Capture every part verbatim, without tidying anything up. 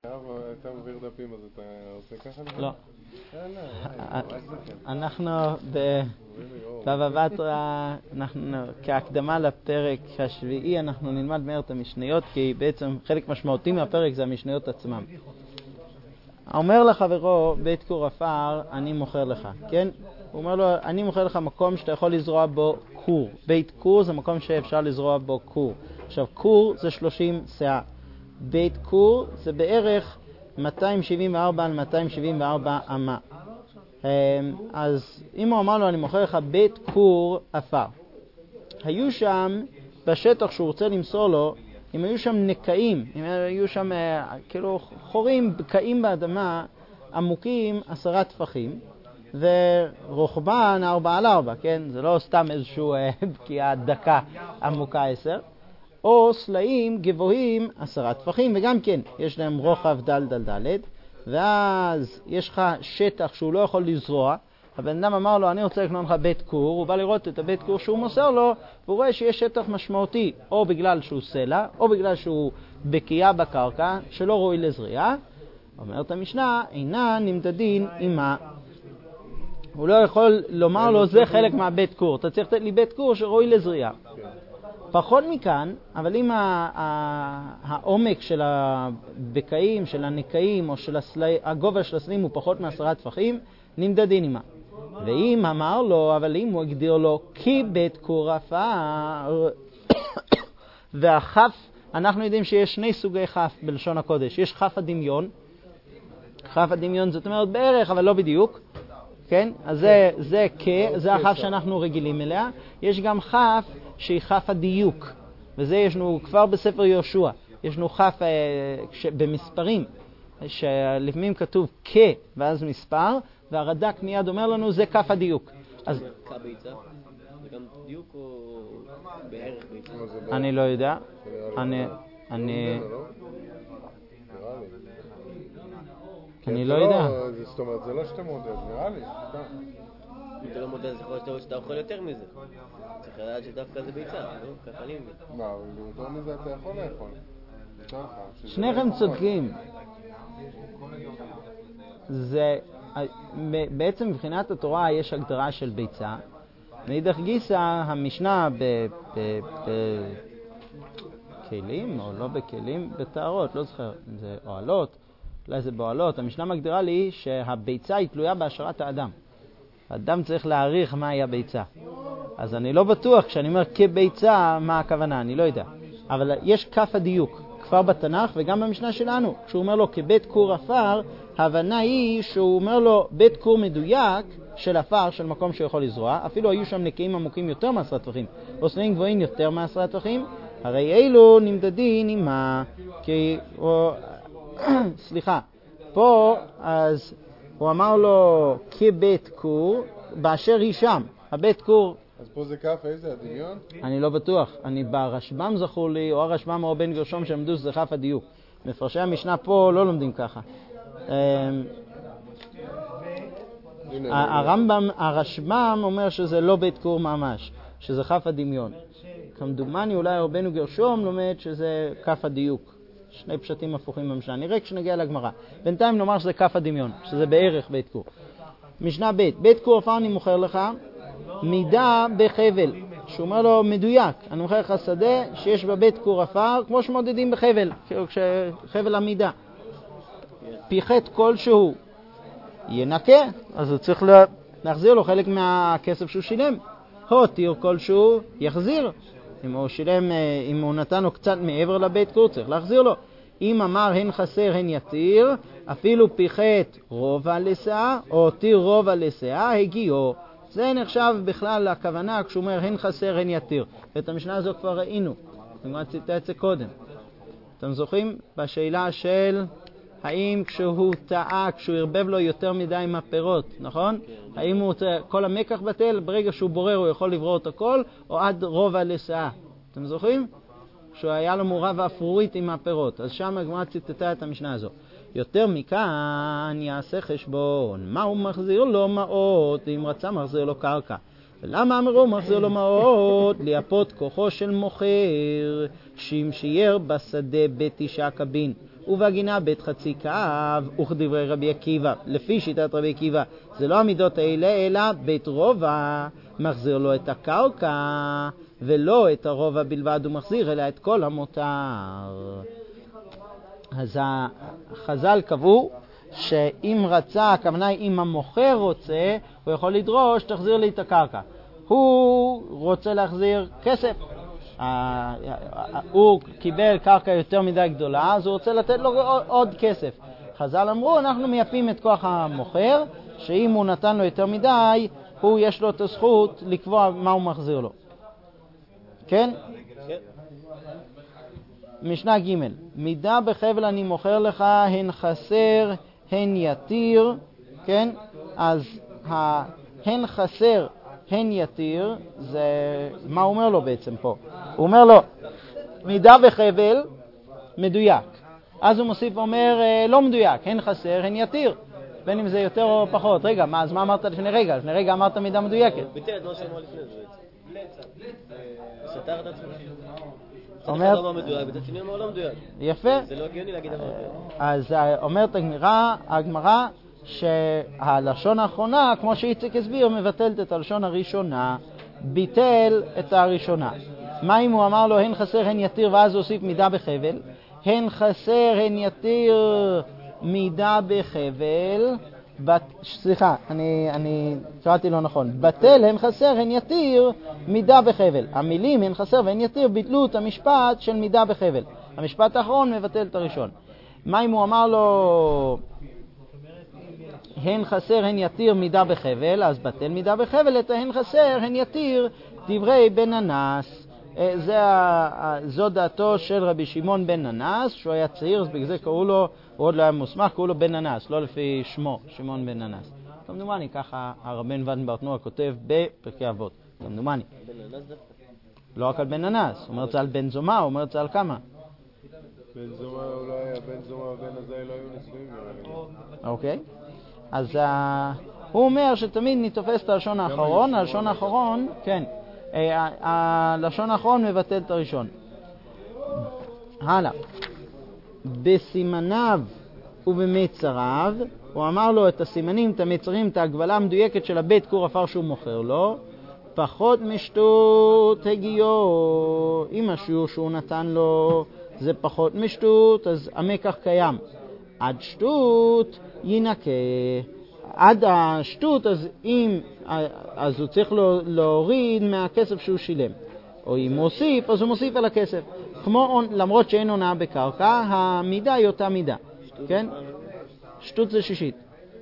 אתה מעביר דפים, אז אתה עושה ככה? לא. אנחנו בבבא בתרא, כהקדמה לפרק השביעי, אנחנו נלמד מהר את המשניות, כי בעצם חלק משמעותי מהפרק זה המשניות עצמם. אומר לחברו, בית כור עפר, אני מוכר לך, כן? הוא אומר לו, אני מוכר לך מקום שאתה יכול לזרוע בו כור. בית כור זה מקום שאפשר לזרוע בו כור. עכשיו, כור זה שלושים שאה. בית כור זה בערך מאתיים שבעים וארבע על מאתיים שבעים וארבע אמה. אז אם הוא אמר לו, אני מוכר לך בית כור עפר. היו שם, בשטח שהוא רוצה למסור לו, אם היו שם נקעים, אם היו שם כאילו חורים, בקעים באדמה, עמוקים עשרה טפחים, ורוחבן ארבע על ארבע, כן? זה לא סתם איזשהו בקיעה דקה עמוקה עשר. או סלעים גבוהים עשרה טפחים, וגם כן, יש להם רוחב דל דל דלת, ואז יש לך שטח שהוא לא יכול לזרוע. הבן אדם אמר לו, אני רוצה לקנות לך בית כור, הוא בא לראות את הבית כור שהוא מוסר לו, והוא רואה שיש שטח משמעותי, או בגלל שהוא סלע, או בגלל שהוא בקיעה בקרקע, שלא ראוי לזריעה. אומרת המשנה, אינה נמדדין עמה. הוא לא יכול לומר לו, זה חלק מהבית כור, אתה צריך לתת לי בית כור שראוי לזריעה. פחות מכאן, אבל אם העומק של הבקעים, של הנקעים, או של הגובה של הסלעים הוא פחות מעשרה טפחים, נמדדין עמה. ואם אמר לו, אבל אם הוא הגדיר לו כי בית כור עפר, והחף, אנחנו יודעים שיש שני סוגי חף בלשון הקודש. יש חף הדמיון, חף הדמיון זאת אומרת בערך, אבל לא בדיוק. כן? אז זה, זה כ, זה החף שאנחנו רגילים אליה. יש גם חף שהיא חף הדיוק, וזה ישנו כבר בספר יהושע. ישנו חף אה, ש, במספרים, שלפעמים כתוב כ, ואז מספר, והרד"ק מיד אומר לנו זה כף הדיוק. אז כביצה? זה גם דיוק או בערך ביצה? אני לא יודע. אני... אני... אני לא יודע. זאת אומרת, זה לא שאתה מודד, נראה לי. אם אתה לא מודד, זה יכול להיות שאתה אוכל יותר מזה. צריך לדעת שדווקא זה ביצה, לא? ככה אני מבין. מה, אבל יותר מזה אתה יכול לאכול. שניכם צודקים. זה... בעצם מבחינת התורה יש הגדרה של ביצה. מאידך גיסא, המשנה בכלים, או לא בכלים, בתארות, לא זוכר אם זה אוהלות. אולי זה בועלות. המשנה מגדירה לי שהביצה היא תלויה בהשארת האדם. האדם צריך להעריך מהי הביצה. אז אני לא בטוח, כשאני אומר כביצה, מה הכוונה, אני לא יודע. אבל יש כף הדיוק, כבר בתנ"ך וגם במשנה שלנו. כשהוא אומר לו כבית כור עפר, ההבנה היא שהוא אומר לו בית כור מדויק של עפר, של מקום שיכול לזרוע. אפילו היו שם נקעים עמוקים יותר מעשרה טפחים, או סלעים גבוהים יותר מעשרה טפחים. הרי אלו נמדדין עמה, כי... או... סליחה, פה אז הוא אמר לו כבית כור באשר היא שם, הבית כור. אז פה זה כף איזה, הדמיון? אני לא בטוח, אני ברשב"ם זכור לי, או הרשב"ם או בן גרשום שעמדו שזה כף הדיוק. מפרשי המשנה פה לא לומדים ככה. הרמב"ם, הרשב"ם אומר שזה לא בית כור ממש, שזה כף הדמיון. כמדומני אולי רבנו גרשום לומד שזה כף הדיוק. שני פשטים הפוכים במשנה. נראה כשנגיע לגמרא. בינתיים נאמר שזה כף הדמיון, שזה בערך בית כור. משנה ב' בית כור עפר אני מוכר לך מידה בחבל. שהוא אומר לו מדויק, אני מוכר לך שדה שיש בבית כור עפר, כמו שמודדים בחבל, חבל המידה. פיחת כלשהו ינקה, אז הוא צריך להחזיר לו חלק מהכסף שהוא שילם. הותיר כלשהו יחזיר. אם הוא שילם, אם הוא נתן לו קצת מעבר לבית כור, צריך להחזיר לו. אם אמר הן חסר הן יתיר, אפילו פיחת רובע לשאה, או הותיר רובע לשאה, הגיעו. זה נחשב בכלל הכוונה כשהוא אומר הן חסר הן יתיר. ואת המשנה הזו כבר ראינו. אתם כבר ציטטת את זה קודם. אתם זוכרים? בשאלה של האם כשהוא טעה, כשהוא הרבב לו יותר מדי עם הפירות, נכון? האם הוא כל המקח בטל, ברגע שהוא בורר הוא יכול לברור את הכל, או עד רובע לשאה. אתם זוכרים? כשהוא היה לו מעורב אפרורית עם הפירות. אז שם הגמרא ציטטה את המשנה הזו. יותר מכאן יעשה חשבון. מה הוא מחזיר לו מעות? אם רצה מחזיר לו קרקע. ולמה אמרו מחזיר לו מעות? ליפות כוחו של מוכר, שמשייר בשדה בתשעה קבין. ובגינה בית חצי קו, וכדברי רבי עקיבא. לפי שיטת רבי עקיבא, זה לא המידות האלה, אלא בית רובע מחזיר לו את הקרקע, ולא את הרובע בלבד הוא מחזיר, אלא את כל המותר. אז החז"ל קבעו שאם רצה, הכוונה היא אם המוכר רוצה, הוא יכול לדרוש, תחזיר לי את הקרקע. הוא רוצה להחזיר כסף. הוא קיבל קרקע יותר מדי גדולה, אז הוא רוצה לתת לו עוד כסף. חז"ל אמרו, אנחנו מייפים את כוח המוכר, שאם הוא נתן לו יותר מדי, הוא יש לו את הזכות לקבוע מה הוא מחזיר לו. כן? משנה ג' מידה בחבל אני מוכר לך, הן חסר, הן יתיר, כן? אז הן חסר, הן יתיר, זה מה הוא אומר לו בעצם פה? הוא אומר לו, מידה בחבל מדויק. אז הוא מוסיף ואומר, לא מדויק, הן חסר, הן יתיר. בין אם זה יותר או פחות. רגע, מה, אז מה אמרת לפני רגע? לפני רגע אמרת מידה מדויקת. ביטל את מה שאמר לפני זה בעצם. סתר את עצמך. אומר... זה לא מדויק, בצד שני אמר לא מדויק. יפה. זה לא הגיוני להגיד דבר אחר. אז אומרת הגמרא, הגמרא שהלשון האחרונה, כמו שאיציק הסביר, מבטלת את הלשון הראשונה, ביטל את הראשונה. מה אם הוא אמר לו, הן חסר, הן יתיר, ואז הוא הוסיף מידה בחבל? הן חסר, הן יתיר, מידה בחבל, בת... סליחה, אני, אני קראתי לא נכון. בטל, הן חסר, הן יתיר, מידה בחבל. המילים, הן חסר והן יתיר, ביטלו את המשפט של מידה בחבל. המשפט האחרון מבטל את הראשון. מה אם הוא אמר לו, הן חסר, הן יתיר, מידה בחבל, אז בטל מידה בחבל, את ההן חסר, הן יתיר, דברי בן ננס. זה, זו דעתו של רבי שמעון בן ננס, שהוא היה צעיר, אז בגלל זה קראו לו, הוא עוד לא היה מוסמך, קראו לו בן ננס, לא לפי שמו, שמעון בן ננס. כמדומני, ככה הרבן ון ברטנוע כותב בפרקי אבות, כמדומני. בן ננס דווקא? לא רק על בן ננס, הוא אומר את זה על בן זומא, הוא אומר את זה על כמה. בן זומא אולי היה, בן זומא ובן עזאי לא היו נשואים. אוקיי, אז uh, הוא אומר שתמיד נתופס את הלשון האחרון, הלשון האחרון, כן. הלשון האחרון מבטל את הראשון. הלאה. בסימניו ובמצריו, הוא אמר לו את הסימנים, את המצרים, את ההגבלה המדויקת של הבית כור אפר שהוא מוכר לו, פחות משטות הגיעו. אם השיעור שהוא נתן לו זה פחות משטות, אז המקח קיים. עד שטות ינקה. עד השטות, אז אם אז הוא צריך להוריד מהכסף שהוא שילם, או אם מוסיף, אז הוא מוסיף על הכסף. כמו למרות שאין הונאה בקרקע, המידה היא אותה מידה. כן? שטות זה שישית.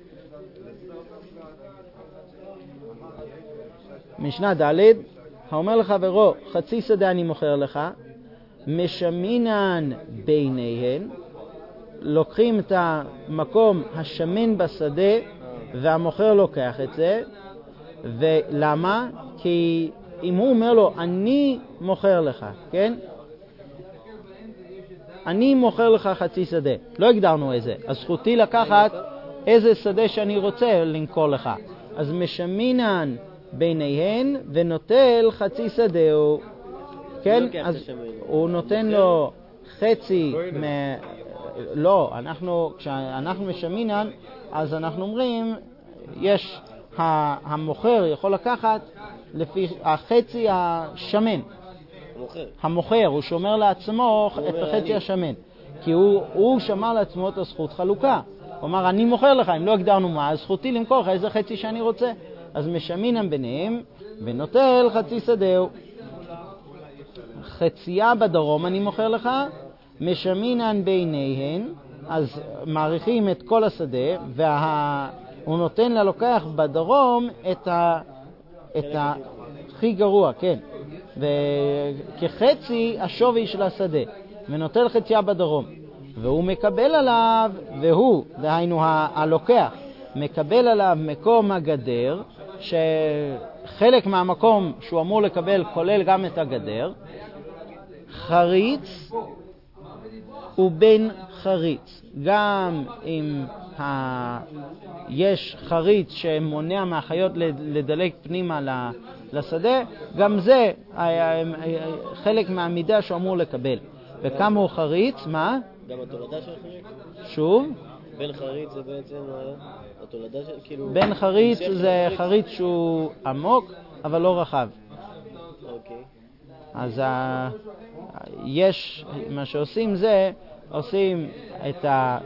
משנה ד' האומר לחברו, חצי שדה אני מוכר לך, משמינן ביניהן, לוקחים את המקום השמן בשדה, והמוכר לוקח את זה. ולמה? כי אם הוא אומר לו, אני מוכר לך, כן? אני מוכר לך חצי שדה. לא הגדרנו איזה. אז זכותי לקחת איזה שדה שאני רוצה לנקור לך. אז משמינן ביניהן ונוטל חצי שדהו. כן? אז הוא נותן לו חצי מ... לא, אנחנו, כשאנחנו משמינן, אז אנחנו אומרים, יש, המוכר יכול לקחת לפי החצי השמן. המוכר. המוכר, הוא שומר לעצמו את החצי השמן. כי הוא, הוא שמר לעצמו את הזכות חלוקה. הוא אמר, אני מוכר לך, אם לא הגדרנו מה, אז זכותי למכור לך איזה חצי שאני רוצה. אז משמינם ביניהם, ונוטל חצי שדהו. חצייה בדרום אני מוכר לך, משמינן ביניהן, אז מעריכים את כל השדה, והוא נותן ללוקח בדרום את ה... את הכי גרוע, כן. וכחצי השווי של השדה, ונוטל חצייה בדרום. והוא מקבל עליו, והוא, דהיינו הלוקח, מקבל עליו מקום הגדר, שחלק מהמקום שהוא אמור לקבל כולל גם את הגדר, חריץ ובין חריץ. גם אם ה... יש חריץ שמונע מהחיות לדלק פנימה לשדה, גם זה חלק מהמידה שהוא אמור לקבל. וכמה הוא חריץ? מה? גם התולדה של חריץ? שוב? בן חריץ זה בעצם התולדה של, כאילו... בן חריץ זה חריץ שהוא עמוק, אבל לא רחב. אוקיי. אז ה... יש, מה שעושים זה, עושים את ה...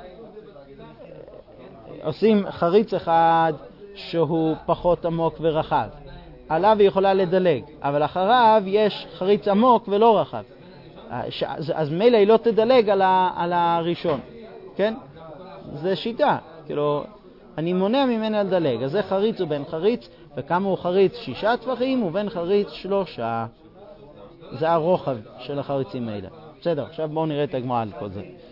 עושים חריץ אחד שהוא פחות עמוק ורחב. עליו היא יכולה לדלג, אבל אחריו יש חריץ עמוק ולא רחב. אז, אז מילא היא לא תדלג על, ה... על הראשון, כן? זה שיטה, כאילו, אני מונע ממנה לדלג. אז זה חריץ ובין חריץ, וכמה הוא חריץ? שישה טפחים, ובין חריץ שלושה. זה הרוחב של החריצים האלה. בסדר, עכשיו בואו נראה את הגמרא על כל זה.